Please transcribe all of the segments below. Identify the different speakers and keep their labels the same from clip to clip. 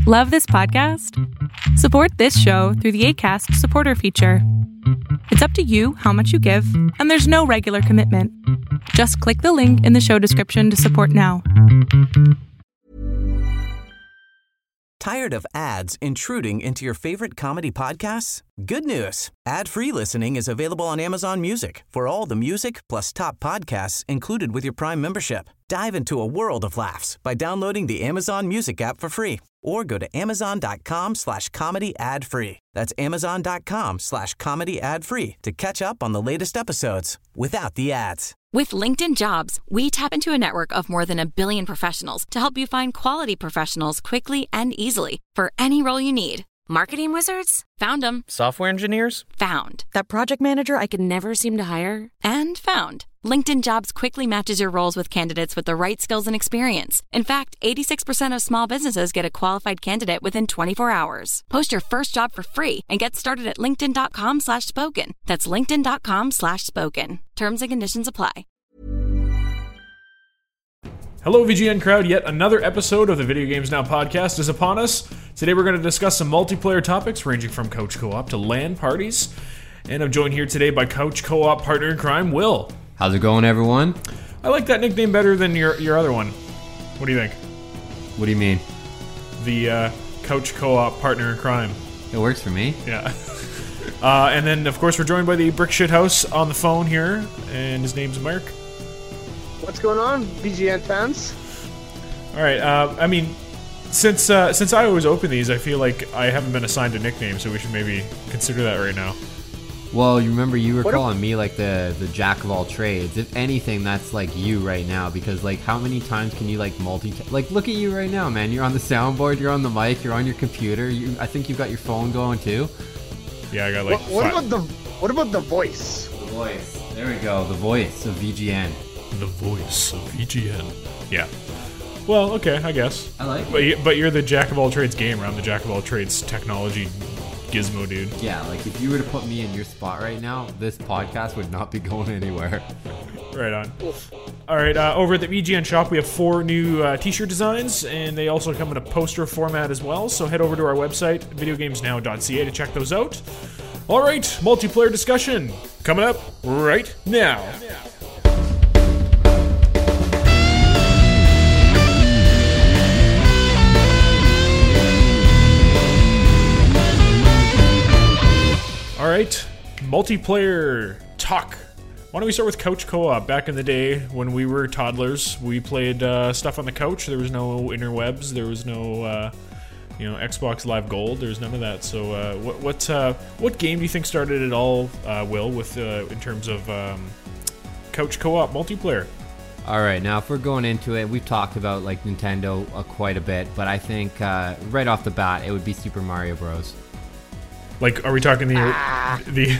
Speaker 1: Love this podcast? Support this show through the Acast supporter feature. It's up to you how much you give, and there's no regular commitment. Just click the link in the show description to support now.
Speaker 2: Tired of ads intruding into your favorite comedy podcasts? Good news. Ad-free listening is available on Amazon Music for all the music plus top podcasts included with your Prime membership. Dive into a world of laughs by downloading the Amazon Music app for free or go to amazon.com/comedy ad-free. That's amazon.com/comedy ad-free to catch up on the latest episodes without the ads.
Speaker 3: With LinkedIn Jobs, we tap into a network of more than 1 billion professionals to help you find quality professionals quickly and easily for any role you need. Marketing wizards? Found them.
Speaker 4: Software engineers?
Speaker 3: Found. That project manager I could never seem to hire? And found. LinkedIn Jobs quickly matches your roles with candidates with the right skills and experience. In fact, 86% of small businesses get a qualified candidate within 24 hours. Post your first job for free and get started at linkedin.com/spoken. That's linkedin.com/spoken. Terms and conditions apply.
Speaker 5: Hello, VGN crowd. Yet another episode of the Video Games Now podcast is upon us. Today we're going to discuss some multiplayer topics ranging from couch co-op to LAN parties. And I'm joined here today by couch co-op partner in crime, Will.
Speaker 6: How's it going, everyone?
Speaker 5: I like that nickname better than your other one. What do you think?
Speaker 6: What do you mean?
Speaker 5: The couch co-op partner in crime.
Speaker 6: It works for me.
Speaker 5: Yeah. And then, of course, we're joined by the Brick Shit House on the phone here, and his name's Mark.
Speaker 7: What's going on, BGN fans?
Speaker 5: All right. I mean, since I always open these, I feel like I haven't been assigned a nickname, so we should maybe consider that right now.
Speaker 6: Well, you remember you were calling me like the jack of all trades. If anything, that's like you right now, because like how many times can you like like look at you right now, man. You're on the soundboard, you're on the mic, you're on your computer. I think you've got your phone going too.
Speaker 5: Yeah, I got like.
Speaker 7: What about the voice?
Speaker 6: The voice. There we go. The voice of VGN.
Speaker 5: The voice of VGN. Yeah. Well, okay, I guess.
Speaker 6: I like it.
Speaker 5: But you're the jack of all trades gamer. I'm the jack of all trades technology gizmo dude.
Speaker 6: Yeah, like if you were to put me in your spot right now, this podcast would not be going anywhere.
Speaker 5: Right on. All right, over at the VGN shop, we have 4 new t-shirt designs, and they also come in a poster format as well. So head over to our website, videogamesnow.ca, to check those out. All right, multiplayer discussion coming up right now. All right, multiplayer talk. Why don't we start with couch co-op? Back in the day when we were toddlers, we played stuff on the couch. There was no interwebs. There was no, Xbox Live Gold. There was none of that. So, what game do you think started it all, Will, with in terms of couch co-op multiplayer?
Speaker 6: All right, now if we're going into it, we've talked about like Nintendo quite a bit, but I think right off the bat, it would be Super Mario Bros.
Speaker 5: Like, are we talking the Are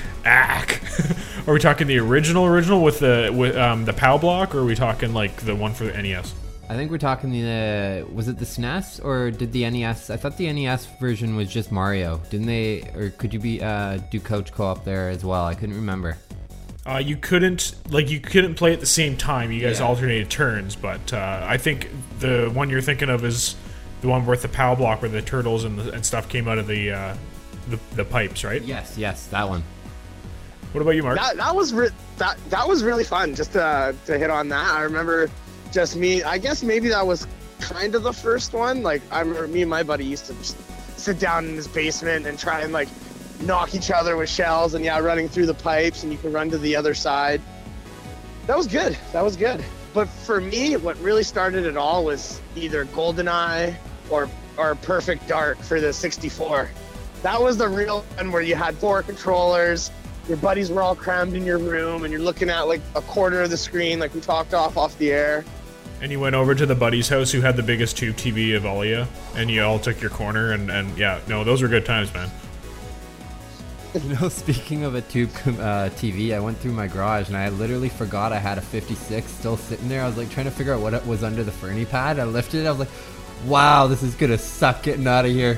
Speaker 5: we talking the original with the POW block, or are we talking like the one for the NES?
Speaker 6: I think we're talking was it the SNES or did the NES? I thought the NES version was just Mario. Didn't they? Or could you do couch co-op there as well? I couldn't remember.
Speaker 5: You couldn't play at the same time. You guys alternated turns, but I think the one you're thinking of is the one with the POW block where the turtles and stuff came out of the pipes, right?
Speaker 6: Yes, that one.
Speaker 5: What about you, Mark?
Speaker 7: That was really fun. Just to hit on that, I remember just me. I guess maybe that was kind of the first one. Like I remember me and my buddy used to just sit down in his basement and try and like knock each other with shells and running through the pipes, and you can run to the other side. That was good. But for me, what really started it all was either GoldenEye or Perfect Dark for the 64. That was the real one where you had 4 controllers, your buddies were all crammed in your room, and you're looking at like a quarter of the screen like we talked off the air.
Speaker 5: And you went over to the buddy's house who had the biggest tube TV of all of you, and you all took your corner, and those were good times, man.
Speaker 6: You know, speaking of a tube TV, I went through my garage and I literally forgot I had a 56 still sitting there. I was like trying to figure out what was under the Fernie pad. I lifted it, I was like, wow, this is gonna suck getting out of here.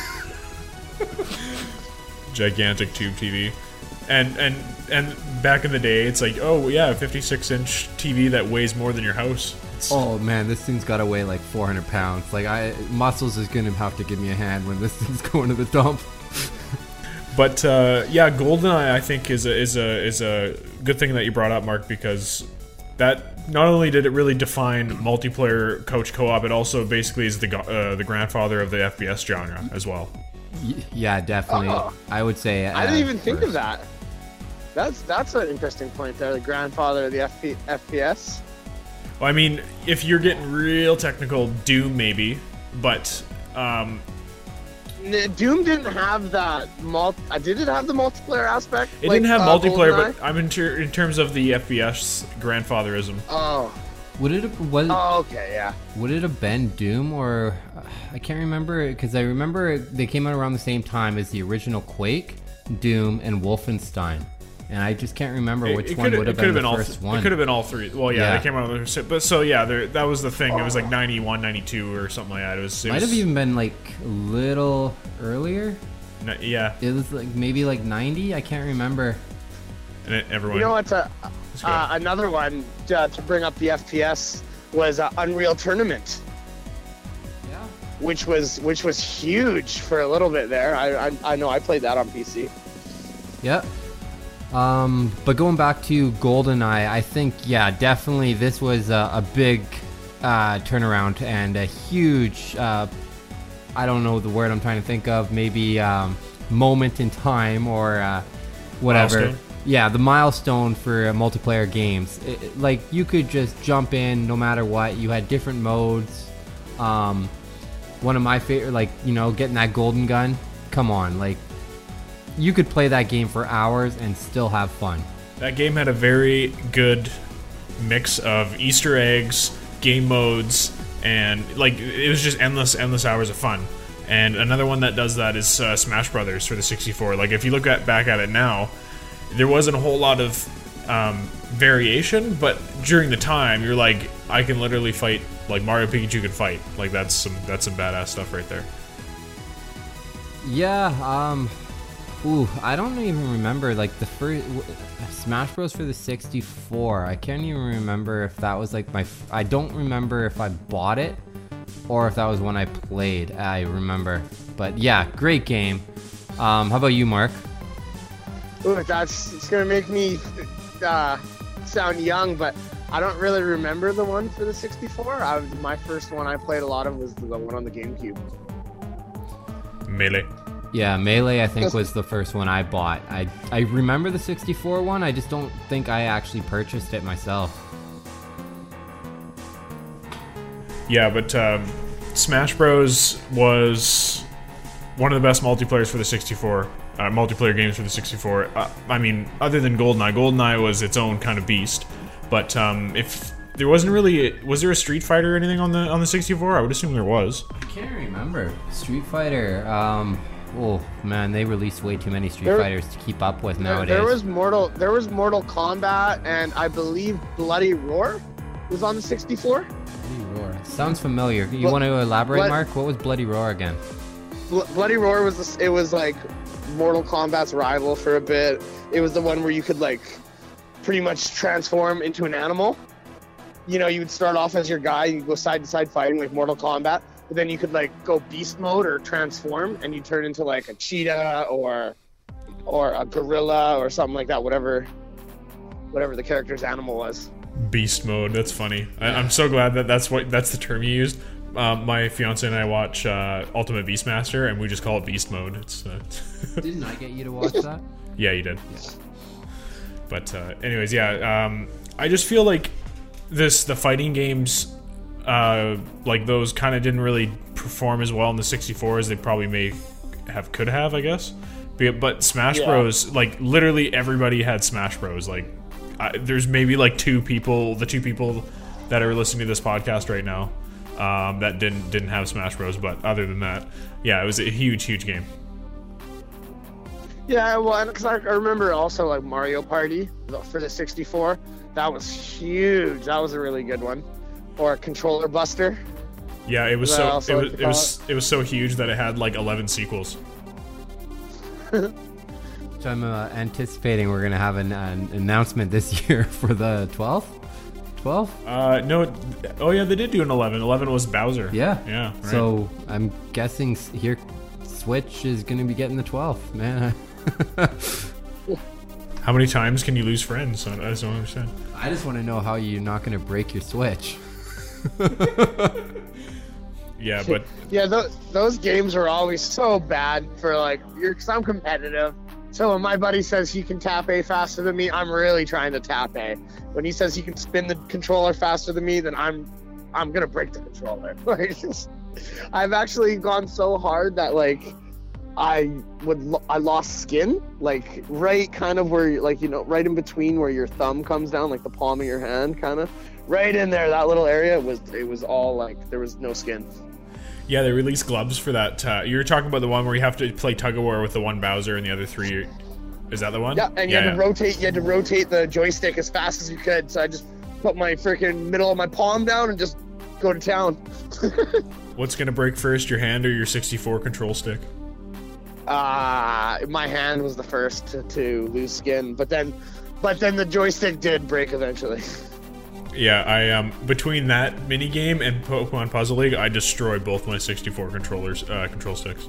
Speaker 5: Gigantic tube TV. And back in the day, it's like, oh yeah, a 56-inch TV that weighs more than your house. pounds.
Speaker 6: Oh man, this thing's got to weigh like 400 pounds. Like Muscles is gonna have to give me a hand when this thing's going to the dump.
Speaker 5: But yeah, GoldenEye I think is a good thing that you brought up, Mark, because that not only did it really define multiplayer coach co-op, it also basically is the grandfather of the FPS genre as well.
Speaker 6: Yeah, definitely.
Speaker 7: Oh.
Speaker 6: I would say.
Speaker 7: I didn't even think of that. That's an interesting point there. The grandfather of the FPS.
Speaker 5: Well, I mean, if you're getting real technical, Doom maybe, but
Speaker 7: Doom didn't have that did it have the multiplayer aspect?
Speaker 5: it didn't have multiplayer.
Speaker 7: GoldenEye?
Speaker 5: But I'm in terms of the FPS grandfatherism.
Speaker 7: Oh.
Speaker 6: Okay,
Speaker 7: yeah.
Speaker 6: Would it have been Doom or I can't remember because I remember they came out around the same time as the original Quake, Doom, and Wolfenstein. And I just can't remember which one would have been the first one.
Speaker 5: It could have been all three. Well, yeah, they came out with it. But so, yeah, that was the thing. It was like 91, 92 or something like that. It
Speaker 6: might have even been like a little earlier.
Speaker 5: Yeah.
Speaker 6: It was like maybe like 90. I can't remember.
Speaker 5: And everyone.
Speaker 7: You know what's another one to bring up the FPS was Unreal Tournament. Yeah. Which was huge for a little bit there. I know I played that on PC.
Speaker 6: Yep. But going back to GoldenEye, I think, yeah, definitely this was a big turnaround and a huge, I don't know the word I'm trying to think of, maybe moment in time or whatever.
Speaker 5: Milestone.
Speaker 6: Yeah, the milestone for multiplayer games. Like, you could just jump in no matter what. You had different modes. One of my favorite, like, you know, getting that golden gun. Come on, like, you could play that game for hours and still have fun.
Speaker 5: That game had a very good mix of Easter eggs, game modes, and like it was just endless hours of fun. And another one that does that is Smash Brothers for the 64. Like if you look back at it now, there wasn't a whole lot of variation, but during the time, you're like, I can literally fight like Mario Pikachu can fight. Like that's some badass stuff right there.
Speaker 6: Yeah. I don't even remember, like, the first Smash Bros. For the 64. I can't even remember if that was, like, I don't remember if I bought it or if that was when I played, I remember. But, yeah, great game. How about you, Mark?
Speaker 7: Ooh, it's going to make me sound young, but I don't really remember the one for the 64. My first one I played a lot of was the one on the GameCube.
Speaker 5: Melee.
Speaker 6: Yeah, Melee I think was the first one I bought. I remember the 64 one, I just don't think I actually purchased it myself.
Speaker 5: Yeah, but Smash Bros. Was one of the best multiplayers for the 64. Multiplayer games for the 64. I mean, other than GoldenEye. GoldenEye was its own kind of beast. But if there wasn't really... Was there a Street Fighter or anything on the 64? I would assume there was.
Speaker 6: I can't remember. Street Fighter... Oh man, they released way too many Street Fighters to keep up with nowadays.
Speaker 7: There was Mortal Kombat, and I believe Bloody Roar was on the 64.
Speaker 6: Bloody Roar sounds familiar. You want to elaborate, Mark? What was Bloody Roar again?
Speaker 7: Bloody Roar was like Mortal Kombat's rival for a bit. It was the one where you could like pretty much transform into an animal. You know, you would start off as your guy, you go side to side fighting like Mortal Kombat. But then you could like go beast mode or transform, and you turn into like a cheetah or a gorilla or something like that. Whatever the character's animal was.
Speaker 5: Beast mode. That's funny. I'm so glad that's the term you used. My fiance and I watch Ultimate Beastmaster, and we just call it beast mode. It's.
Speaker 6: Didn't I get you to watch that?
Speaker 5: Yeah, you did. Yeah. But anyways, yeah. I just feel like the fighting games. Like those kind of didn't really perform as well in the 64 as they probably could have, I guess. But Smash Bros, like literally everybody had Smash Bros. Like there's maybe like the two people that are listening to this podcast right now that didn't have Smash Bros. But other than that, yeah, it was a huge game.
Speaker 7: Yeah, well, because I remember also like Mario Party for the 64. That was huge. That was a really good one. Or Controller Buster.
Speaker 5: Yeah, it was it was so huge that it had like 11 sequels.
Speaker 6: So I'm anticipating we're gonna have an announcement this year for the 12th 12?
Speaker 5: No. Oh yeah, they did do an 11. 11 was Bowser.
Speaker 6: Yeah.
Speaker 5: Yeah. Right.
Speaker 6: So I'm guessing here, Switch is going to be getting the 12th, man.
Speaker 5: How many times can you lose friends? I just don't understand.
Speaker 6: I just want to know how you're not going to break your Switch.
Speaker 5: Yeah, but
Speaker 7: yeah, those games are always so bad for like because I'm competitive. So when my buddy says he can tap A faster than me, I'm really trying to tap A. When he says he can spin the controller faster than me, then I'm gonna break the controller. Like, I've actually gone so hard that like I lost skin, like right kind of where like right in between where your thumb comes down, like the palm of your hand, kind of right in there. That little area it was all like there was no skin.
Speaker 5: Yeah, they released gloves for that. You're talking about the one where you have to play tug of war with the one Bowser and the other three. Is that the one?
Speaker 7: Yeah, and you had to rotate. You had to rotate the joystick as fast as you could. So I just put my freaking middle of my palm down and just go to town.
Speaker 5: What's gonna break first, your hand or your 64 control stick?
Speaker 7: My hand was the first to lose skin, but then the joystick did break eventually.
Speaker 5: Yeah, I between that mini game and Pokemon Puzzle League, I destroyed both my 64 control sticks.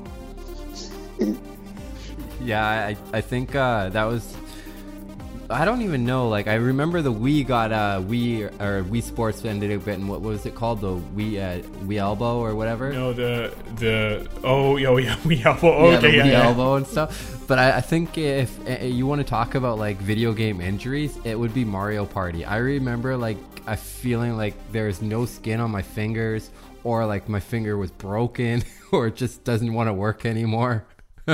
Speaker 6: Yeah, I think that was. I don't even know. Like, I remember the Wii got Wii Sports ended up getting, what was it called? The Wii Elbow or whatever.
Speaker 5: No, the Wii Elbow. Oh,
Speaker 6: yeah,
Speaker 5: okay,
Speaker 6: the Wii
Speaker 5: yeah.
Speaker 6: Elbow and stuff. But I think if you want to talk about like video game injuries, it would be Mario Party. I remember like I feeling like there's no skin on my fingers, or like my finger was broken, or it just doesn't want to work anymore.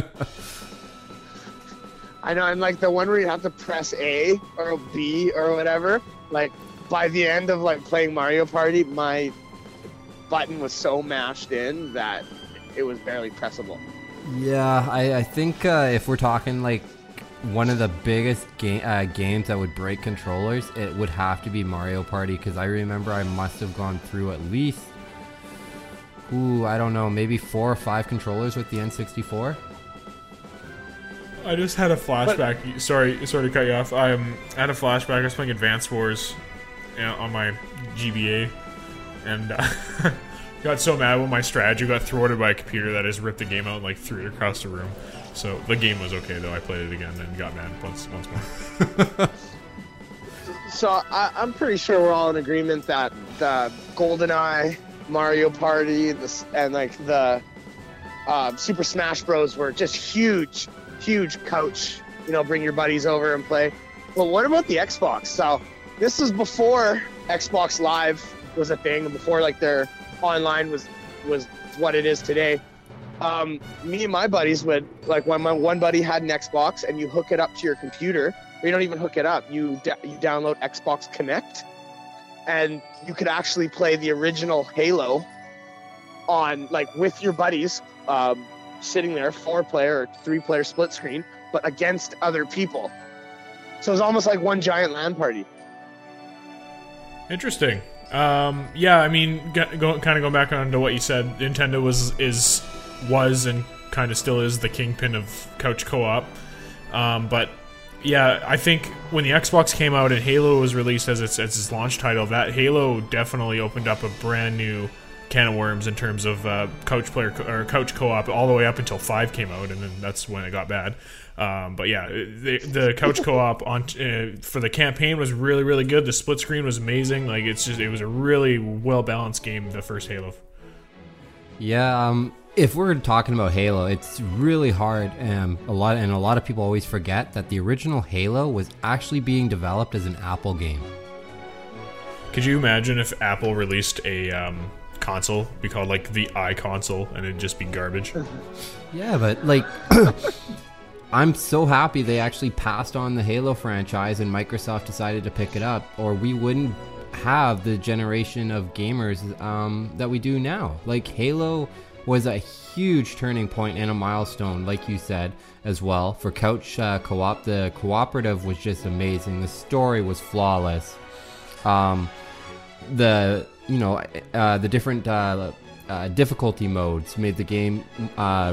Speaker 7: I know, and like the one where you have to press A or B or whatever, like by the end of like playing Mario Party, my button was so mashed in that it was barely pressable.
Speaker 6: Yeah, I think if we're talking like one of the biggest games that would break controllers, it would have to be Mario Party, because I remember I must have gone through at least, I don't know, maybe 4 or 5 controllers with the N64.
Speaker 5: I just had a flashback. Sorry to cut you off. I had a flashback. I was playing Advance Wars on my GBA, and got so mad when my strategy got thwarted by a computer that I just ripped the game out and like threw it across the room. So the game was okay though. I played it again and got mad once more.
Speaker 7: So I'm pretty sure we're all in agreement that the GoldenEye, Mario Party, and like the Super Smash Bros were just huge couch, bring your buddies over and play. Well, what about the Xbox? So this was before Xbox Live was a thing, and before like their online was what it is today. Me and my buddies would, like, when my one buddy had an Xbox and you hook it up to your computer, or you don't even hook it up, you download Xbox Connect, and you could actually play the original Halo on, like, with your buddies, sitting there, 4-player or 3-player split screen, but against other people. So it was almost like one giant LAN party.
Speaker 5: Interesting. Yeah, I mean, going back on to what you said, Nintendo was and kind of still is the kingpin of couch co-op. But yeah, I think when the Xbox came out and Halo was released as its launch title, that Halo definitely opened up a brand new can of worms in terms of couch co-op, all the way up until 5 came out, and then that's when it got bad. But yeah, the couch co-op on for the campaign was really, really good. The split screen was amazing. Like, it was a really well balanced game, the first Halo.
Speaker 6: Yeah, if we're talking about Halo, it's really hard. A lot of people always forget that the original Halo was actually being developed as an Apple game.
Speaker 5: Could you imagine if Apple released a console, be called like the iConsole, and it'd just be garbage?
Speaker 6: Yeah, but like I'm so happy they actually passed on the Halo franchise and Microsoft decided to pick it up, or we wouldn't have the generation of gamers that we do now. Like, Halo was a huge turning point and a milestone, like you said, as well, for couch co-op. The cooperative was just amazing. The story was flawless. The different difficulty modes made the game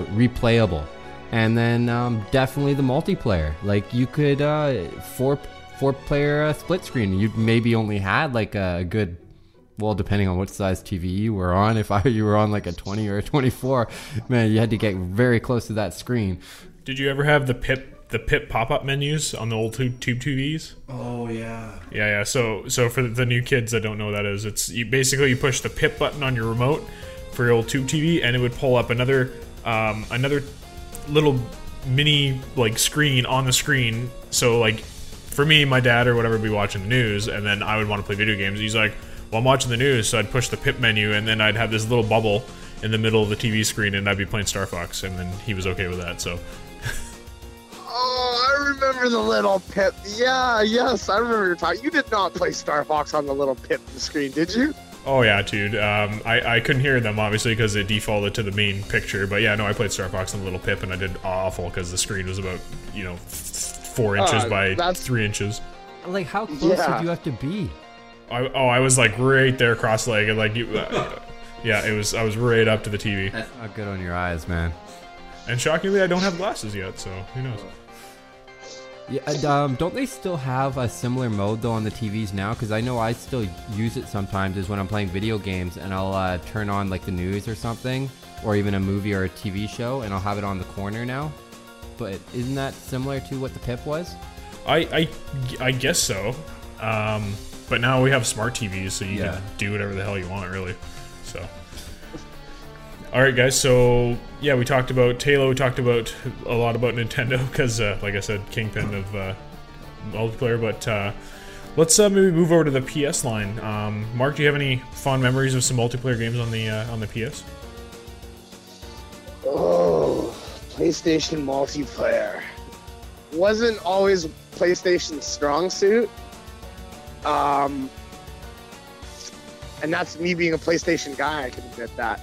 Speaker 6: replayable. And then definitely the multiplayer. Like, you could 4-player split screen. You maybe only had like a good, well, depending on what size TV you were on. If you were on like a 20 or a 24, man, you had to get very close to that screen.
Speaker 5: Did you ever have the PIP pop-up menus on the old tube TVs?
Speaker 4: Oh yeah.
Speaker 5: Yeah. So for the new kids that don't know what that is, it's you push the PIP button on your remote for your old tube TV, and it would pull up another little mini like screen on the screen. So like for me, my dad or whatever would be watching the news, and then I would want to play video games. He's like, well, I'm watching the news, so I'd push the PIP menu, and then I'd have this little bubble in the middle of the TV screen, and I'd be playing Star Fox, and then he was okay with that. So.
Speaker 7: Oh, I remember the little Pip. Yeah, yes, I remember your talking. You did not play Star Fox on the little Pip screen, did you?
Speaker 5: Oh yeah, dude. I couldn't hear them obviously because it defaulted to the main picture. But yeah, no, I played Star Fox on the little Pip, and I did awful because the screen was about 4 inches by 3 inches.
Speaker 6: Like how close did you have to be?
Speaker 5: I was like right there, cross-legged, like you. Yeah, I was right up to the TV.
Speaker 6: That's not good on your eyes, man.
Speaker 5: And shockingly, I don't have glasses yet, so who knows?
Speaker 6: Yeah, don't they still have a similar mode though on the TVs now? Because I know I still use it sometimes is when I'm playing video games, and I'll turn on like the news or something, or even a movie or a TV show, and I'll have it on the corner now. But isn't that similar to what the PIP was?
Speaker 5: I guess so. But now we have smart TVs, so you can do whatever the hell you want, really. So. All right, guys. So yeah, we talked about Halo. We talked about a lot about Nintendo because, like I said, kingpin of multiplayer. But let's maybe move over to the PS line. Mark, do you have any fond memories of some multiplayer games on the PS?
Speaker 7: Oh, PlayStation multiplayer wasn't always PlayStation's strong suit. And that's me being a PlayStation guy. I can admit that.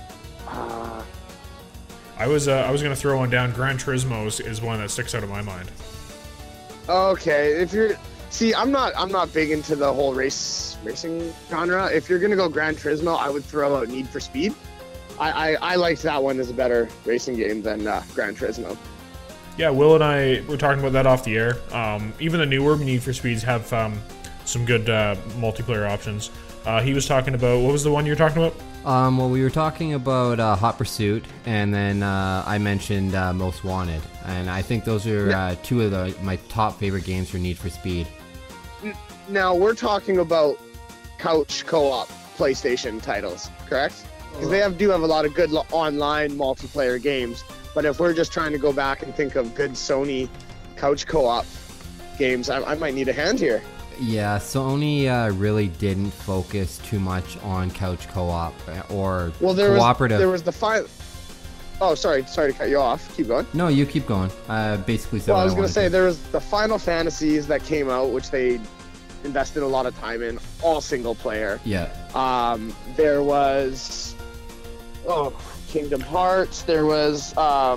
Speaker 5: I was gonna throw one down. Gran Turismo is one that sticks out of my mind.
Speaker 7: Okay, I'm not big into the whole racing genre. If you're gonna go Gran Turismo, I would throw out Need for Speed. I liked that one as a better racing game than Gran Turismo.
Speaker 5: Yeah, Will and I were talking about that off the air. Even the newer Need for Speeds have some good multiplayer options. He was talking about, what was the one you were talking about?
Speaker 6: Well, we were talking about Hot Pursuit, and then I mentioned Most Wanted, and I think those are two of my top favorite games for Need for Speed.
Speaker 7: Now, we're talking about couch co-op PlayStation titles, correct? Because they do have a lot of good online multiplayer games, but if we're just trying to go back and think of good Sony couch co-op games, I might need a hand here.
Speaker 6: Yeah, Sony really didn't focus too much on couch co-op or cooperative.
Speaker 7: There was the final. Oh, sorry to cut you off. Keep going.
Speaker 6: No, you keep going. Basically,
Speaker 7: I was going to say there was the Final Fantasies that came out, which they invested a lot of time in, all single player.
Speaker 6: Yeah.
Speaker 7: There was Kingdom Hearts. There was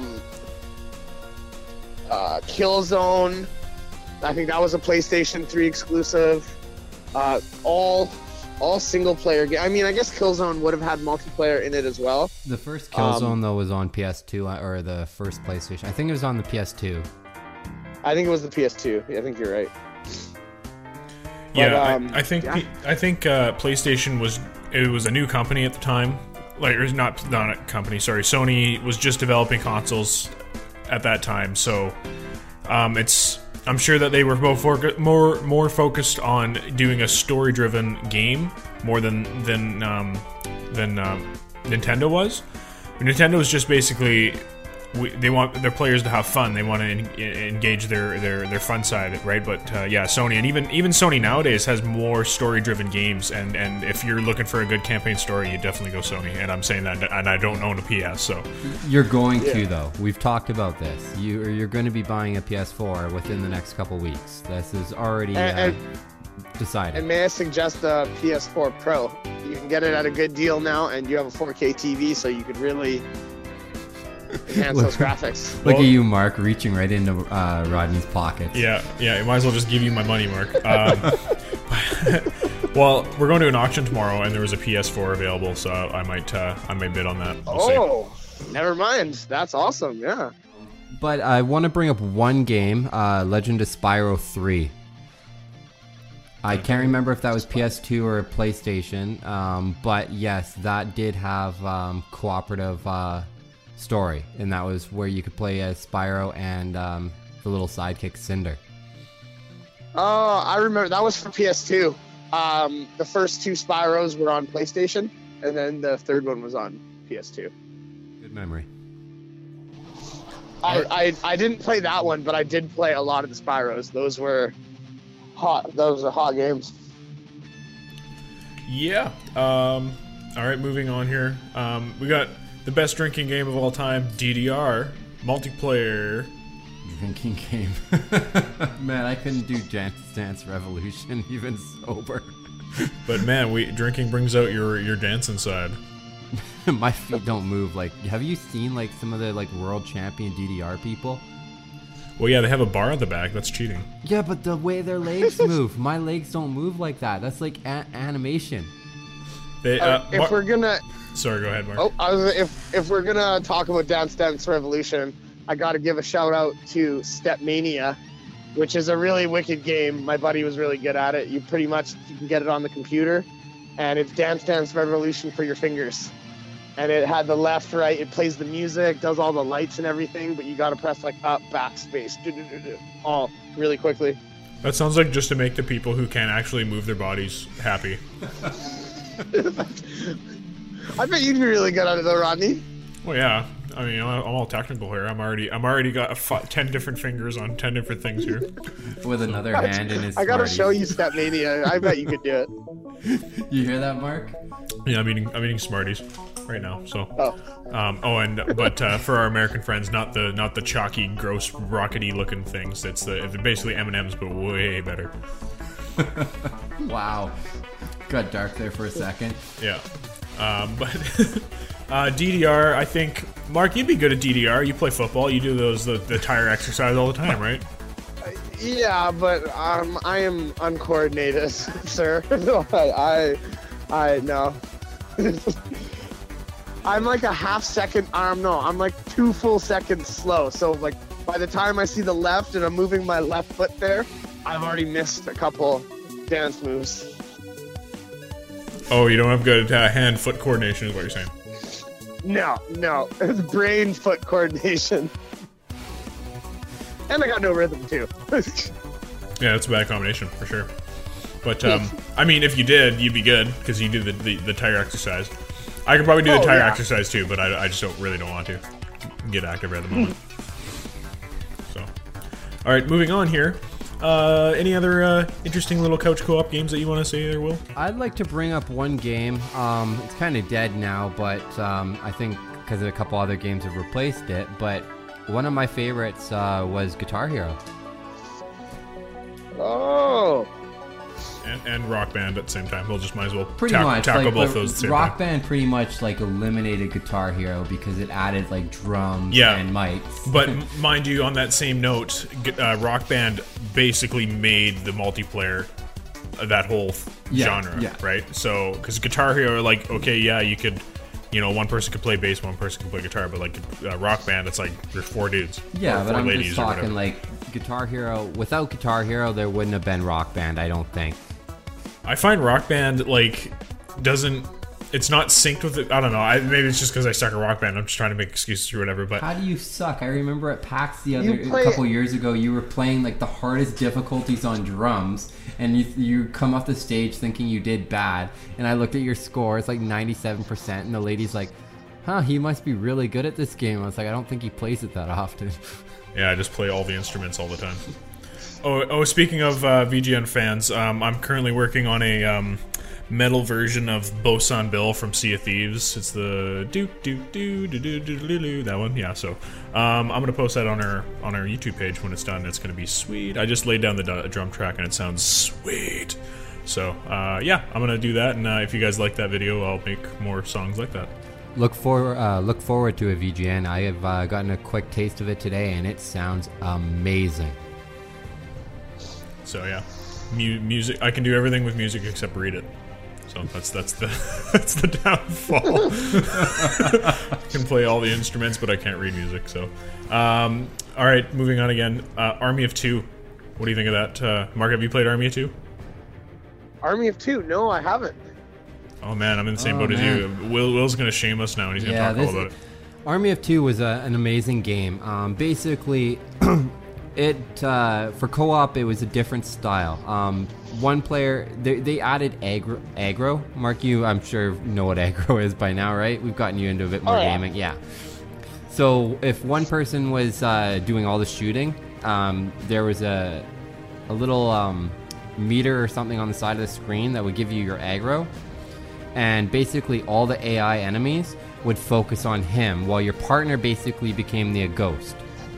Speaker 7: Killzone. I think that was a PlayStation 3 exclusive. All single player game. I mean, I guess Killzone would have had multiplayer in it as well.
Speaker 6: The first Killzone though was on PS2 or the first PlayStation. I think it was on the PS2.
Speaker 7: I think it was the PS2. I think you're right.
Speaker 5: Yeah, but, I think PlayStation was a new company at the time. Like, it was not a company. Sorry, Sony was just developing consoles at that time. So, I'm sure that they were both more focused on doing a story-driven game more than Nintendo was. Nintendo was just basically they want their players to have fun. They want to engage their fun side, right? But Sony, and even Sony nowadays has more story-driven games. And if you're looking for a good campaign story, you definitely go Sony. And I'm saying that, and I don't own a PS, so
Speaker 6: you're going to though. We've talked about this. You're going to be buying a PS4 within the next couple weeks. This is already decided.
Speaker 7: And may I suggest a PS4 Pro? You can get it at a good deal now, and you have a 4K TV, so you could really enhance those graphics.
Speaker 6: Look at you, Mark, reaching right into Rodney's pockets.
Speaker 5: Yeah, you might as well just give you my money, Mark. Well, we're going to an auction tomorrow, and there was a PS4 available, so I might bid on that. We'll see.
Speaker 7: Never mind. That's awesome. Yeah.
Speaker 6: But I want to bring up one game, Legend of Spyro 3. I can't remember if that was PS2 or PlayStation, but yes, that did have cooperative story, and that was where you could play as Spyro and the little sidekick Cinder.
Speaker 7: Oh, I remember. That was for PS2. The first 2 Spyros were on PlayStation, and then the third one was on PS2.
Speaker 6: Good memory.
Speaker 7: I didn't play that one, but I did play a lot of the Spyros. Those were hot. Those are hot games.
Speaker 5: Yeah. All right, moving on here. We got the best drinking game of all time, DDR, multiplayer.
Speaker 6: Drinking game. Man, I couldn't do Dance Dance Revolution even sober.
Speaker 5: But man, drinking brings out your dancing side.
Speaker 6: My feet don't move. Like, have you seen like some of the like world champion DDR people?
Speaker 5: Well, yeah, they have a bar at the back. That's cheating.
Speaker 6: Yeah, but the way their legs move, my legs don't move like that. That's like animation.
Speaker 7: If we're gonna,
Speaker 5: sorry, go ahead, Mark.
Speaker 7: If we're gonna talk about Dance Dance Revolution, I gotta give a shout out to Stepmania, which is a really wicked game. My buddy was really good at it. You can get it on the computer, and it's Dance Dance Revolution for your fingers. And it had the left, right, it plays the music, does all the lights and everything, but you gotta press like up, backspace, all really quickly.
Speaker 5: That sounds like just to make the people who can't actually move their bodies happy.
Speaker 7: I bet you'd be really good at it though, Rodney.
Speaker 5: Well, yeah. I mean, I'm all technical here. I'm already got 10 different fingers on 10 different things here.
Speaker 6: With another hand in his
Speaker 7: I gotta
Speaker 6: Smarties.
Speaker 7: show you Stepmania. I bet you could do it.
Speaker 6: You hear that, Mark?
Speaker 5: Yeah, I'm eating Smarties right now. So, but for our American friends, not the chalky, gross, rockety looking things. It's basically M&Ms, but way better.
Speaker 6: Wow, got dark there for a second.
Speaker 5: Yeah, but DDR. I think Mark, you'd be good at DDR. You play football. You do the tire exercise all the time, right?
Speaker 7: Yeah, but I am uncoordinated, sir. I no. I'm like a half second. I'm like 2 full seconds slow. So like by the time I see the left and I'm moving my left foot there, I've already missed a couple dance moves.
Speaker 5: Oh, you don't have good hand-foot coordination, is what you're saying?
Speaker 7: No, it's brain-foot coordination. And I got no rhythm too.
Speaker 5: Yeah, that's a bad combination for sure. But I mean, if you did, you'd be good because you do the tire exercise. I could probably do the tire exercise too, but I just don't want to get active at the moment. So, all right, moving on here. Any other interesting little couch co-op games that you want to say there, Will?
Speaker 6: I'd like to bring up one game. It's kind of dead now, but I think because a couple other games have replaced it. But one of my favorites was Guitar Hero.
Speaker 7: Oh.
Speaker 5: And Rock Band at the same time. We'll just might as well
Speaker 6: Much
Speaker 5: tackle
Speaker 6: like
Speaker 5: both those at the same
Speaker 6: Rock
Speaker 5: time.
Speaker 6: Band pretty much like eliminated Guitar Hero because it added like drums and mics.
Speaker 5: But mind you, on that same note, Rock Band basically made the multiplayer that whole genre, right? So, because Guitar Hero, like, okay, yeah, you could, one person could play bass, one person could play guitar, but like Rock Band, it's like there's 4 dudes.
Speaker 6: Yeah, but I'm just talking
Speaker 5: whatever.
Speaker 6: like Guitar Hero. Without Guitar Hero, there wouldn't have been Rock Band, I don't think.
Speaker 5: I find Rock Band it's not synced with it. I don't know. Maybe it's just because I suck at Rock Band. I'm just trying to make excuses or whatever. But
Speaker 6: how do you suck? I remember at PAX a couple years ago, you were playing like the hardest difficulties on drums, and you come off the stage thinking you did bad. And I looked at your score; it's like 97%, and the lady's like, "Huh, he must be really good at this game." I was like, "I don't think he plays it that often."
Speaker 5: Yeah, I just play all the instruments all the time. Oh, speaking of VGN fans, I'm currently working on a metal version of Bosun Bill from Sea of Thieves. It's the that one. Yeah, so I'm gonna post that on our YouTube page when it's done. It's gonna be sweet. I just laid down the drum track and it sounds sweet. So yeah, I'm gonna do that. And if you guys like that video, I'll make more songs like that.
Speaker 6: Look forward to it, VGN. I have gotten a quick taste of it today, and it sounds amazing.
Speaker 5: So yeah, music. I can do everything with music except read it. So that's the downfall. I can play all the instruments, but I can't read music. So, all right, moving on again. Army of Two. What do you think of that, Mark? Have you played Army of Two?
Speaker 7: Army of Two. No, I haven't.
Speaker 5: Oh man, I'm in the same boat as you. Will's gonna shame us now, and he's gonna talk all about it.
Speaker 6: Army of Two was an amazing game. Basically, it for co-op it was a different style. One player they added aggro. Mark, you I'm sure know what aggro is by now, right? We've gotten you into a bit more gaming. Yeah. So if one person was doing all the shooting, there was a little meter or something on the side of the screen that would give you your aggro, and basically all the AI enemies would focus on him, while your partner basically became the ghost.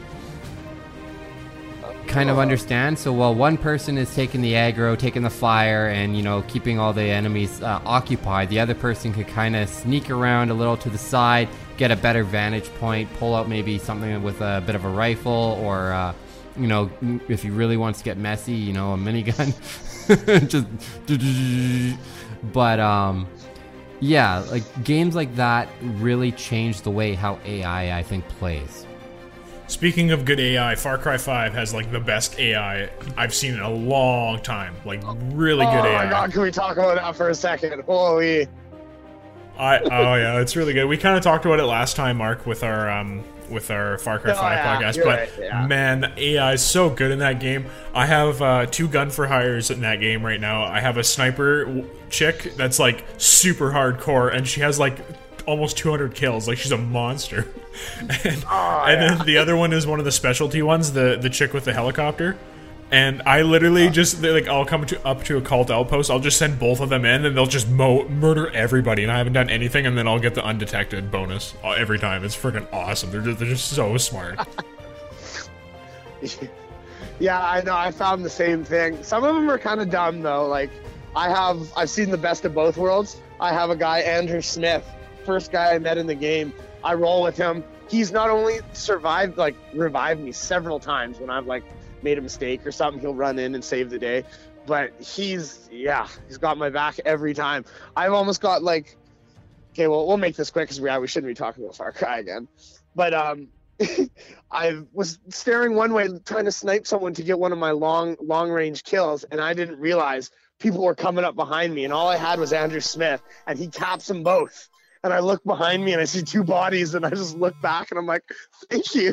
Speaker 6: Kind of understand? So while one person is taking the aggro, taking the fire, and keeping all the enemies occupied, the other person could kind of sneak around a little to the side, get a better vantage point, pull out maybe something with a bit of a rifle, or if he really wants to get messy, a minigun. But yeah, like games like that really changed the way how AI I think plays.
Speaker 5: Speaking of good AI, Far Cry 5 has like the best AI I've seen in a long time. Like really good AI.
Speaker 7: Oh my god, can we talk about that for a second? Holy.
Speaker 5: Oh yeah, it's really good. We kind of talked about it last time, Mark, with our Far Cry 5 podcast. But
Speaker 7: right, yeah.
Speaker 5: Man, the AI is so good in that game. I have 2 gun for hires in that game right now. I have a sniper chick that's like super hardcore, and she has like almost 200 kills. Like she's a monster. And then the other one is one of the specialty ones, the chick with the helicopter. And I literally I'll come up to a cult outpost, I'll just send both of them in, and they'll just murder everybody, and I haven't done anything, and then I'll get the undetected bonus every time. It's freaking awesome. They're just so smart.
Speaker 7: Yeah, I know. I found the same thing. Some of them are kind of dumb though. Like I've seen the best of both worlds. I have a guy, Andrew Smith, first guy I met in the game. I roll with him. He's not only revived me several times when I've made a mistake or something. He'll run in and save the day, but he's got my back every time. I've almost got okay, well, we'll make this quick because we shouldn't be talking about Far Cry again, but I was staring one way trying to snipe someone to get one of my long range kills, and I didn't realize people were coming up behind me, and all I had was Andrew Smith, and he caps them both. And I look behind me and I see 2 bodies, and I just look back and I'm like, thank you.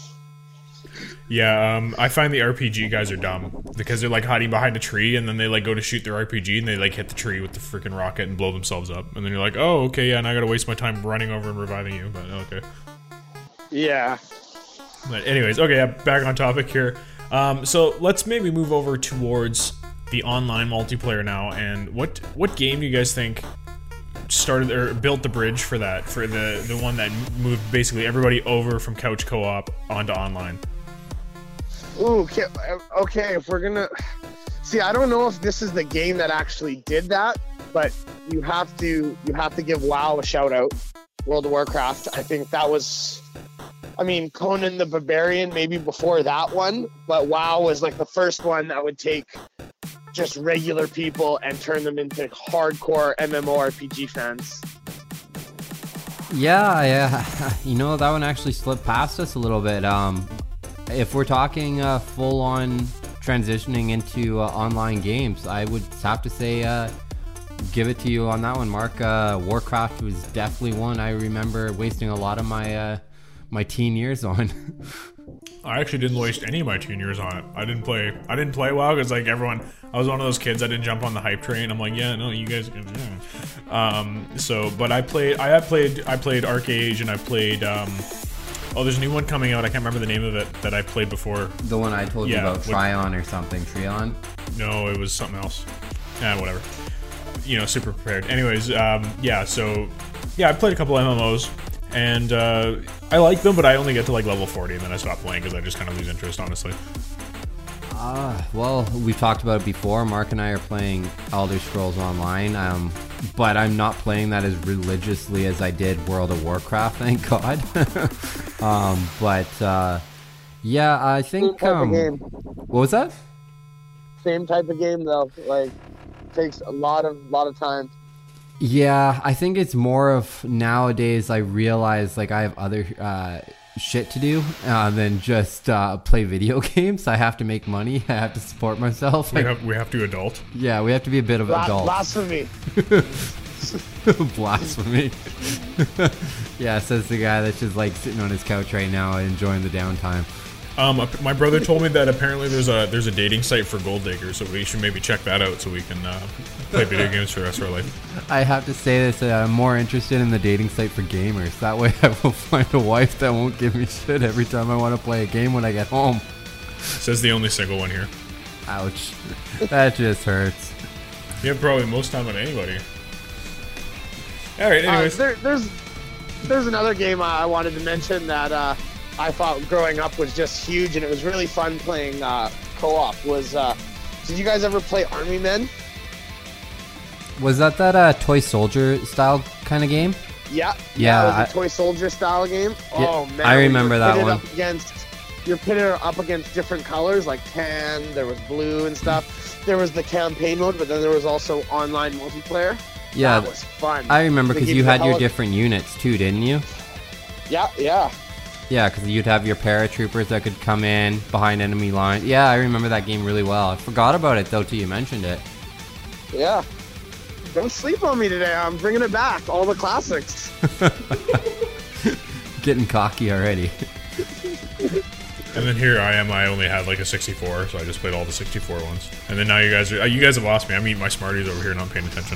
Speaker 5: Yeah, I find the RPG guys are dumb because they're hiding behind a tree, and then they go to shoot their RPG, and they hit the tree with the freaking rocket and blow themselves up, and then you're like, oh, okay, yeah, and I gotta waste my time running over and reviving you, but okay.
Speaker 7: Yeah.
Speaker 5: But anyways, okay, back on topic here. So let's maybe move over towards the online multiplayer now, and what game do you guys think started or built the bridge for that, for the one that moved basically everybody over from couch co-op onto online?
Speaker 7: Ooh, okay, if we're gonna see, I don't know if this is the game that actually did that, but you have to give WoW a shout out. World of Warcraft, I think that was, Conan the Barbarian maybe before that one, but WoW was the first one that would take just regular people and turn them into hardcore MMORPG fans.
Speaker 6: Yeah, that one actually slipped past us a little bit. If we're talking full-on transitioning into online games, I would have to say give it to you on that one, Mark. Warcraft was definitely one I remember wasting a lot of my teen years on.
Speaker 5: I actually didn't waste any of my teen years on it. I didn't play WoW because everyone, I was one of those kids that didn't jump on the hype train. I'm like, yeah, no, you guys can. Yeah. But I played ArcAge, and I played there's a new one coming out. I can't remember the name of it that I played before.
Speaker 6: The one I told you about, Trion or something. Trion?
Speaker 5: No, it was something else. Whatever. Super prepared. Anyways, I played a couple MMOs. And I like them, but I only get to level 40, and then I stop playing because I just kind of lose interest, honestly.
Speaker 6: Well, we've talked about it before. Mark and I are playing Elder Scrolls Online, but I'm not playing that as religiously as I did World of Warcraft, thank God. I think...
Speaker 7: Same type of game.
Speaker 6: What was that?
Speaker 7: Same type of game, though. Takes a lot of time.
Speaker 6: Yeah, I think it's more of nowadays I realize I have other shit to do than just play video games. I have to make money. I have to support myself.
Speaker 5: We have to adult.
Speaker 6: Yeah, we have to be a bit of adults.
Speaker 7: Blasphemy.
Speaker 6: Blasphemy. Yeah, says the guy that's just like sitting on his couch right now enjoying the downtime.
Speaker 5: My brother told me that apparently there's a dating site for gold diggers, so we should maybe check that out so we can play video games for the rest of our life.
Speaker 6: I have to say this, I'm more interested in the dating site for gamers. That way I will find a wife that won't give me shit every time I want to play a game when I get home.
Speaker 5: Says the only single one here.
Speaker 6: Ouch. That just hurts.
Speaker 5: You have probably most time on anybody. Alright, anyways.
Speaker 7: There's another game I wanted to mention that I thought growing up was just huge, and it was really fun playing co-op. Did you guys ever play Army Men?
Speaker 6: Was that Toy Soldier style kind of game?
Speaker 7: Yeah.
Speaker 6: Yeah.
Speaker 7: It was a Toy Soldier style game.
Speaker 6: Yeah,
Speaker 7: Oh man,
Speaker 6: I remember that one.
Speaker 7: You're pitted up against different colors, like tan. There was blue and stuff. There was the campaign mode, but then there was also online multiplayer.
Speaker 6: Yeah,
Speaker 7: that was fun.
Speaker 6: I remember because you had your different units too, didn't you?
Speaker 7: Yeah.
Speaker 6: Yeah, because you'd have your paratroopers that could come in behind enemy lines. Yeah, I remember that game really well. I forgot about it, though, till you mentioned it.
Speaker 7: Yeah. Don't sleep on me today. I'm bringing it back. All the classics.
Speaker 6: Getting cocky already.
Speaker 5: And then here I am. I only had like a 64, so I just played all the 64 ones. And then now you guys have lost me. I'm eating my Smarties over here, not paying attention.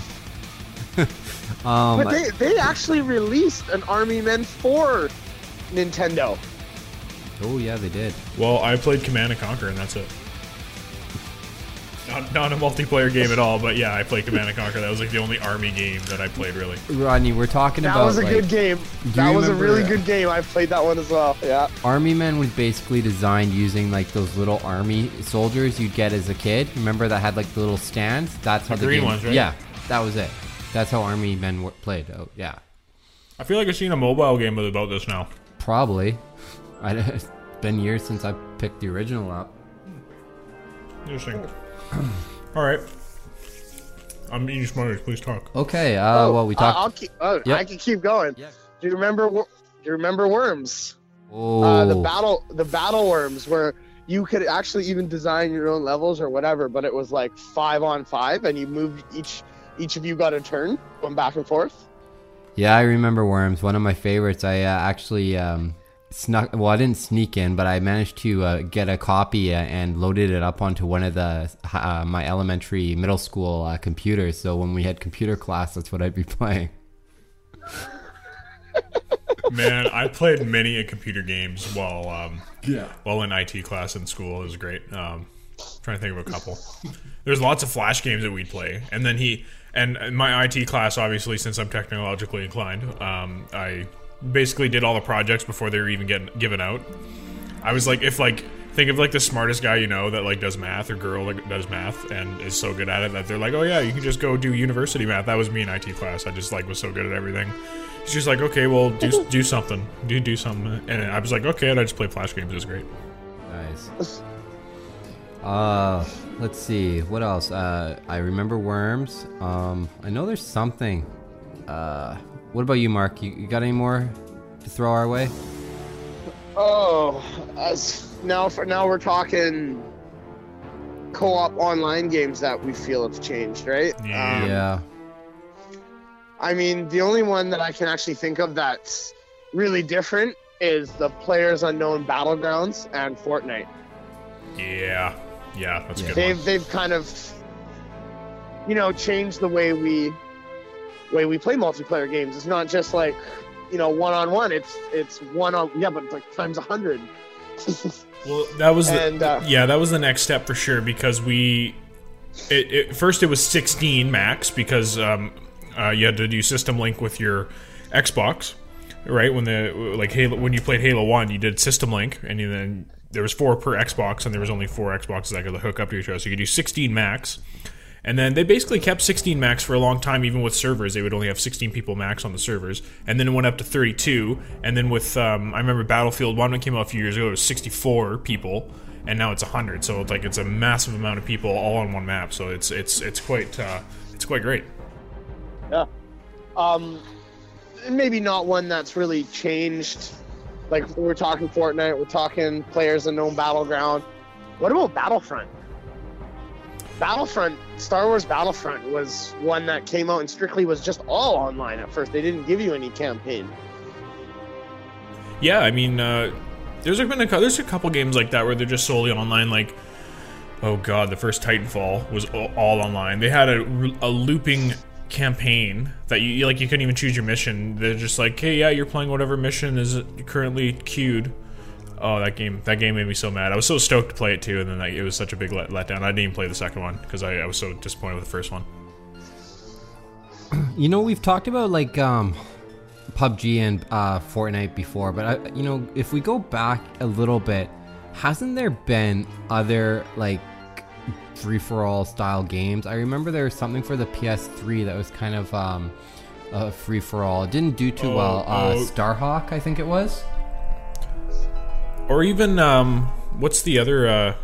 Speaker 7: But they actually released an Army Men for Nintendo.
Speaker 6: Oh yeah, they did.
Speaker 5: Well, I played Command & Conquer, and that's it. Not a multiplayer game at all, but yeah, I played Command & Conquer. That was like the only army game that I played, really.
Speaker 6: Rodney, we're talking about...
Speaker 7: That was a good game. That was a really good game. I played that one as well, yeah.
Speaker 6: Army Men was basically designed using like those little army soldiers you'd get as a kid. Remember that had like the little stands? That's how the
Speaker 5: green
Speaker 6: game...
Speaker 5: ones, right?
Speaker 6: Yeah, that was it. That's how Army Men played. Oh, yeah.
Speaker 5: I feel like I've seen a mobile game about this now.
Speaker 6: Probably. It's been years since I picked the original up.
Speaker 5: Interesting. All right. I'm eating Smarties. Please talk.
Speaker 6: Okay. Well, we talked.
Speaker 7: I can keep going.
Speaker 6: Yep.
Speaker 7: Do you remember Worms?
Speaker 6: Oh.
Speaker 7: The battle Worms, where you could actually even design your own levels or whatever, but it was like 5-on-5, and you moved each of you got a turn, going back and forth.
Speaker 6: Yeah, I remember Worms. One of my favorites. I actually snuck. Well, I didn't sneak in, but I managed to get a copy and loaded it up onto one of the my middle school computers. So when we had computer class, that's what I'd be playing.
Speaker 5: Man, I played many computer games while in IT class in school. It was great. Trying to think of a couple. There's lots of Flash games that we'd play, and then and my IT class, obviously, since I'm technologically inclined, I basically did all the projects before they were even given out. I was like, think of like the smartest guy you know that like does math, or girl that does math and is so good at it that they're like, oh yeah, you can just go do university math. That was me in IT class. I just like was so good at everything. She's like, okay, well do something, do something, and I was like, okay, and I just played Flash games. It was great.
Speaker 6: Nice. Let's see what else. I remember Worms. I know there's something. What about you, Mark? You got any more to throw our way?
Speaker 7: Oh, now we're talking co-op online games that we feel have changed, right?
Speaker 6: Yeah.
Speaker 7: I mean, the only one that I can actually think of that's really different is the PlayerUnknown's Battlegrounds and Fortnite. Yeah,
Speaker 5: that's a good one.
Speaker 7: They've kind of, changed the way we play multiplayer games. It's not just like, one-on-one. It's one-on, but like times 100.
Speaker 5: Well, that was that was the next step for sure, because first it was 16 max because you had to do system link with your Xbox, right? When you played Halo 1, you did system link, and then there was 4 per Xbox, and there was only 4 Xboxes that could hook up to each other, so you could do 16 max. And then they basically kept 16 max for a long time, even with servers. They would only have 16 people max on the servers. And then it went up to 32. And then with, I remember Battlefield 1 came out a few years ago, it was 64 people. And now it's 100. So it's a massive amount of people all on one map. So it's quite great.
Speaker 7: Yeah. Maybe not one that's really changed Like, we're talking Fortnite, we're talking Players Unknown Battleground. What about Battlefront? Star Wars Battlefront was one that came out and strictly was just all online at first. They didn't give you any campaign.
Speaker 5: Yeah, I mean, there's a couple games like that where they're just solely online. Like, oh god, the first Titanfall was all online. They had a looping campaign that you couldn't even choose your mission. They're just like, hey, yeah, you're playing whatever mission is currently queued. Oh, that game made me so mad. I was so stoked to play it too, and then it was such a big letdown. I didn't even play the second one because I was so disappointed with the first one.
Speaker 6: You know, we've talked about like PUBG and Fortnite before, but if we go back a little bit, hasn't there been other like free-for-all style games? I remember there was something for the PS3 that was kind of a free-for-all. It didn't do too well. Starhawk, I think it was.
Speaker 5: Or even, what's the other,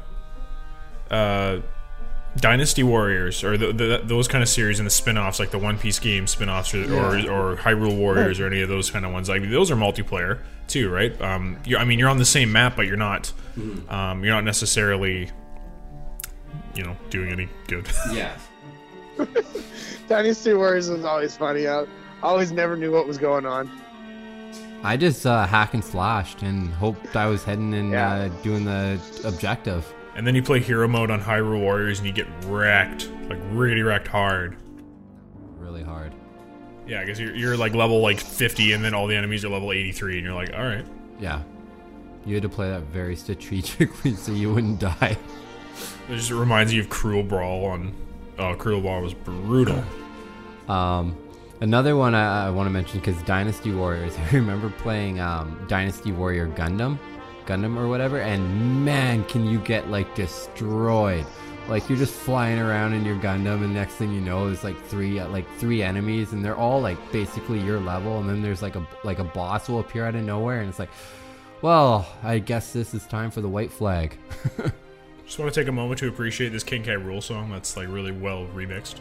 Speaker 5: Dynasty Warriors, or those kind of series and the spin-offs, like the One Piece game spin-offs, or Hyrule Warriors, or any of those kind of ones. Like, those are multiplayer, too, right? You're on the same map, but you're not necessarily, doing any good.
Speaker 6: Yeah.
Speaker 7: Dynasty Warriors was always funny. I always never knew what was going on.
Speaker 6: I just hack and slashed and hoped I was heading and doing the objective.
Speaker 5: And then you play hero mode on Hyrule Warriors and you get wrecked, like really wrecked hard.
Speaker 6: Really hard.
Speaker 5: Yeah, because you're like level like 50 and then all the enemies are level 83 and you're like, all right.
Speaker 6: Yeah. You had to play that very strategically so you wouldn't die.
Speaker 5: It just reminds you of Cruel Brawl on... Oh, Cruel Brawl was brutal.
Speaker 6: Another one I want to mention, because Dynasty Warriors, I remember playing Dynasty Warrior Gundam or whatever, and man, can you get like destroyed. Like, you're just flying around in your Gundam, and next thing you know, there's like three enemies, and they're all like basically your level, and then there's like a boss will appear out of nowhere, and it's like, well, I guess this is time for the white flag.
Speaker 5: Just want to take a moment to appreciate this King K. Rool song that's like really well remixed.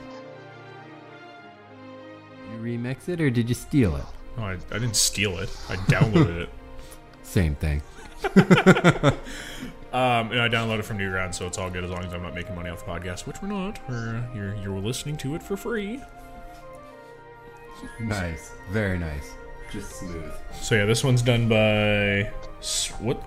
Speaker 6: You remix it, or did you steal it?
Speaker 5: No, I didn't steal it. I downloaded it.
Speaker 6: Same thing.
Speaker 5: And I downloaded it from Newgrounds, so it's all good as long as I'm not making money off the podcast, which we're not. You're listening to it for free.
Speaker 6: Nice. Very nice. Just smooth.
Speaker 5: So yeah, this one's done by... What?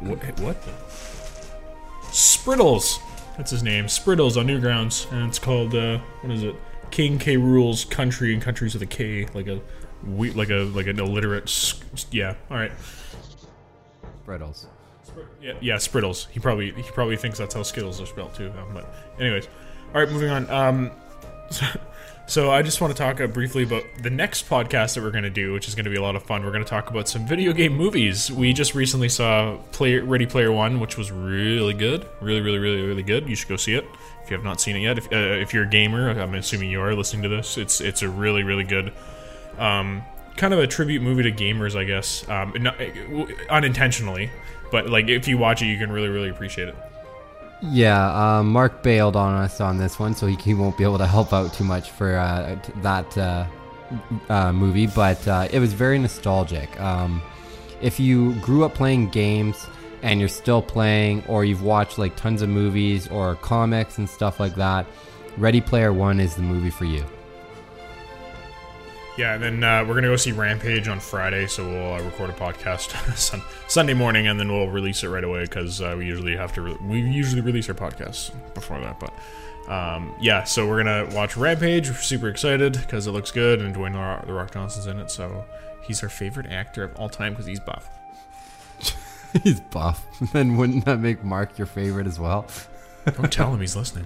Speaker 5: Spriddles! That's his name. Spriddles on Newgrounds. And it's called, what is it? King K. Rool's Country, and countries with a K, like an illiterate. Yeah, all right.
Speaker 6: Spriddles.
Speaker 5: Yeah, Spriddles. He probably thinks that's how Skittles are spelled too. But anyways, all right, moving on. So I just want to talk briefly about the next podcast that we're going to do, which is going to be a lot of fun. We're going to talk about some video game movies. We just recently saw Ready Player One, which was really good. Really, really, really, really good. You should go see it if you have not seen it yet. If you're a gamer, I'm assuming you are listening to this. It's a really, really good, kind of a tribute movie to gamers, I guess. Not, unintentionally, but like if you watch it, you can really, really appreciate it.
Speaker 6: Yeah, Mark bailed on us on this one, so he won't be able to help out too much for that movie, but it was very nostalgic. If you grew up playing games and you're still playing, or you've watched like tons of movies or comics and stuff like that, Ready Player One is the movie for you.
Speaker 5: Yeah, and then we're going to go see Rampage on Friday, so we'll record a podcast Sunday morning, and then we'll release it right away, because we usually release our podcasts before that, but yeah, so we're going to watch Rampage. We're super excited, because it looks good, and Dwayne The Rock Johnson's in it, so he's our favorite actor of all time, because he's buff.
Speaker 6: He's buff. Then wouldn't that make Mark your favorite as well?
Speaker 5: Don't tell him he's listening.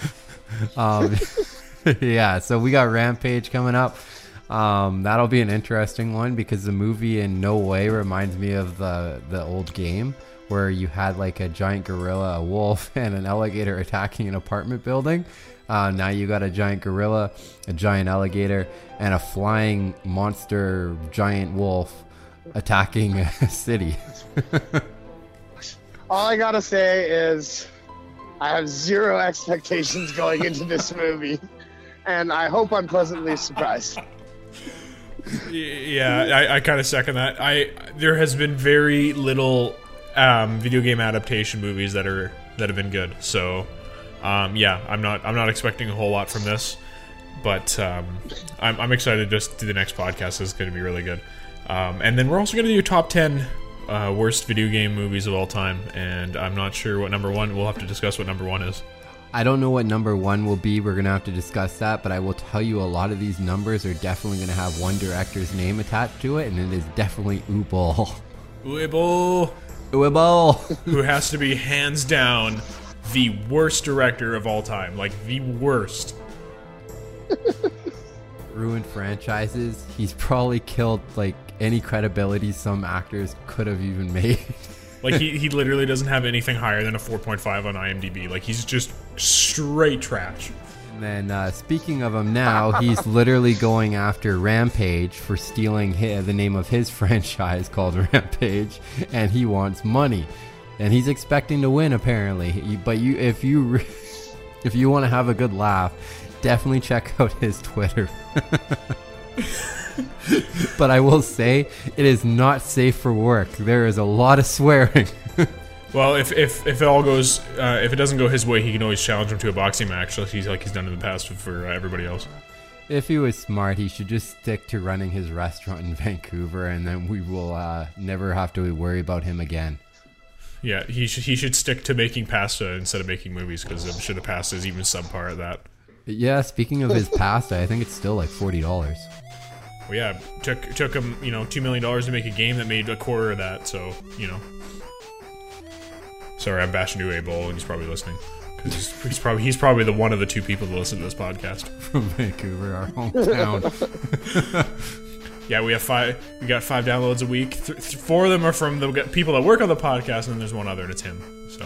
Speaker 6: Yeah, so we got Rampage coming up. That'll be an interesting one, because the movie in no way reminds me of the old game where you had like a giant gorilla, a wolf, and an alligator attacking an apartment building. Now you got a giant gorilla, a giant alligator, and a flying monster giant wolf attacking a city.
Speaker 7: All I gotta say is I have zero expectations going into this movie, and I hope I'm pleasantly surprised.
Speaker 5: Yeah, I kind of second that. There has been very little video game adaptation movies that have been good. So, yeah, I'm not expecting a whole lot from this, but I'm excited to just do the next podcast. It's going to be really good. And then we're also going to do top 10 worst video game movies of all time, and I'm not sure what number one. We'll have to discuss what number one is.
Speaker 6: I don't know what number one will be. We're going to have to discuss that, but I will tell you a lot of these numbers are definitely going to have one director's name attached to it, and it is definitely Uwe Boll.
Speaker 5: Who has to be hands down the worst director of all time. Like, the worst.
Speaker 6: Ruined franchises. He's probably killed, like, any credibility some actors could have even made.
Speaker 5: Like, he literally doesn't have anything higher than a 4.5 on IMDb. Like, he's just straight trash.
Speaker 6: And then, speaking of him now, he's literally going after Rampage for stealing the name of his franchise called Rampage, and he wants money. And he's expecting to win, apparently. But if you want to have a good laugh, definitely check out his Twitter. But I will say, it is not safe for work. There is a lot of swearing.
Speaker 5: Well, if it all goes, if it doesn't go his way, he can always challenge him to a boxing match, like he's done in the past for everybody else.
Speaker 6: If he was smart, he should just stick to running his restaurant in Vancouver, and then we will never have to worry about him again.
Speaker 5: Yeah, he should stick to making pasta instead of making movies, because I'm sure the pasta is even subpar at that.
Speaker 6: Yeah, speaking of his pasta, I think it's still like $40.
Speaker 5: Well, yeah, took him $2 million to make a game that made a quarter of that. So sorry, I'm bashing Uwe Boll, and he's probably listening, because he's probably the one of the two people that listen to this podcast
Speaker 6: from Vancouver, our hometown.
Speaker 5: Yeah, we got 5 downloads a week. 4 of them are from the people that work on the podcast, and then there's one other, and it's him. So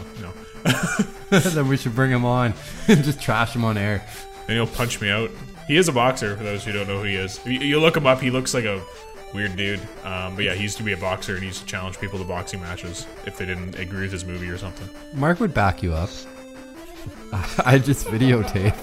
Speaker 6: Then we should bring him on and just trash him on air.
Speaker 5: And he'll punch me out. He is a boxer, for those who don't know who he is. You look him up, he looks like a weird dude. But yeah, he used to be a boxer, and he used to challenge people to boxing matches if they didn't agree with his movie or something.
Speaker 6: Mark would back you up. I just videotape.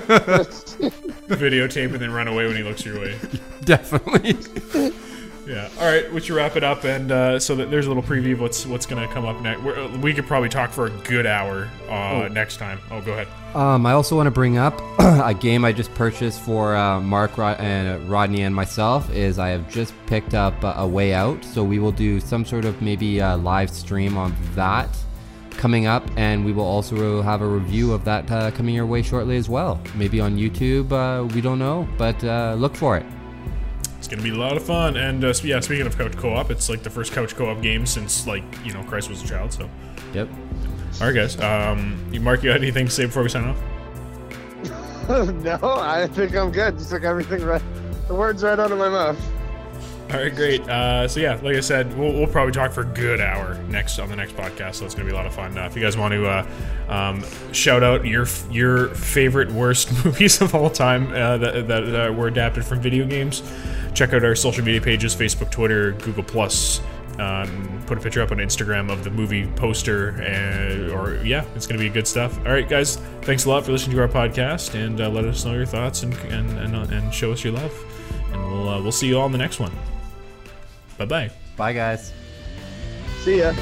Speaker 5: Videotape and then run away when he looks your way.
Speaker 6: Definitely.
Speaker 5: Yeah. All right, we should wrap it up, and so that there's a little preview of what's going to come up next. We could probably talk for a good hour next time. Oh, go ahead.
Speaker 6: I also want to bring up a game I just purchased for Mark and Rodney and myself. I have just picked up A Way Out, so we will do some sort of maybe live stream on that coming up, and we will also have a review of that coming your way shortly as well. Maybe on YouTube, we don't know, but look for it.
Speaker 5: It's going to be a lot of fun. And yeah, speaking of couch co-op, it's like the first couch co-op game since, Christ was a child. So
Speaker 6: yep.
Speaker 5: All right, guys. Mark, you got anything to say before we sign off?
Speaker 7: No, I think I'm good. You took everything right, the words right out of my mouth.
Speaker 5: All right, great. So yeah, like I said, we'll probably talk for a good hour on the next podcast. So it's going to be a lot of fun. If you guys want to shout out your favorite worst movies of all time that were adapted from video games, check out our social media pages: Facebook, Twitter, Google+. Put a picture up on Instagram of the movie poster, it's going to be good stuff. All right, guys, thanks a lot for listening to our podcast, and let us know your thoughts and show us your love, and we'll see you all in the next one. Bye-bye.
Speaker 6: Bye, guys.
Speaker 7: See ya.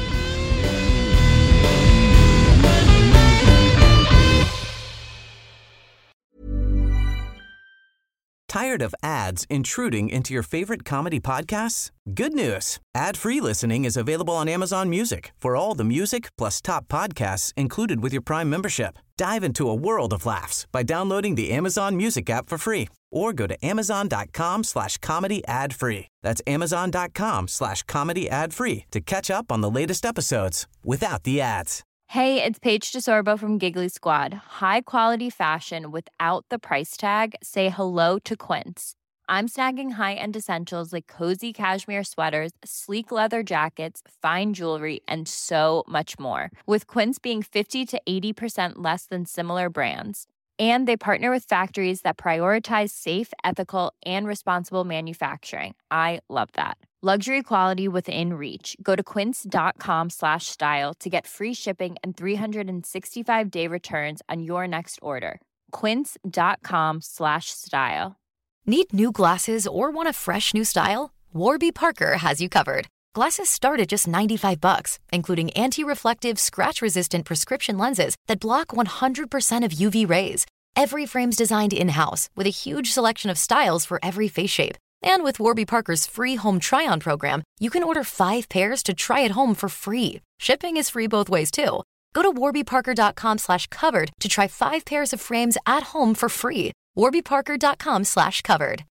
Speaker 2: Tired of ads intruding into your favorite comedy podcasts? Good news. Ad-free listening is available on Amazon Music for all the music plus top podcasts included with your Prime membership. Dive into a world of laughs by downloading the Amazon Music app for free or go to amazon.com/comedy ad-free. That's amazon.com/comedy ad-free to catch up on the latest episodes without the ads.
Speaker 4: Hey, it's Paige DeSorbo from Giggly Squad. High quality fashion without the price tag. Say hello to Quince. I'm snagging high-end essentials like cozy cashmere sweaters, sleek leather jackets, fine jewelry, and so much more. With Quince being 50 to 80% less than similar brands. And they partner with factories that prioritize safe, ethical, and responsible manufacturing. I love that. Luxury quality within reach. Go to quince.com/style to get free shipping and 365-day returns on your next order. Quince.com/style.
Speaker 8: Need new glasses or want a fresh new style? Warby Parker has you covered. Glasses start at just $95, including anti-reflective, scratch-resistant prescription lenses that block 100% of UV rays. Every frame's designed in-house with a huge selection of styles for every face shape. And with Warby Parker's free home try-on program, you can order 5 pairs to try at home for free. Shipping is free both ways, too. Go to warbyparker.com/covered to try 5 pairs of frames at home for free. warbyparker.com/covered.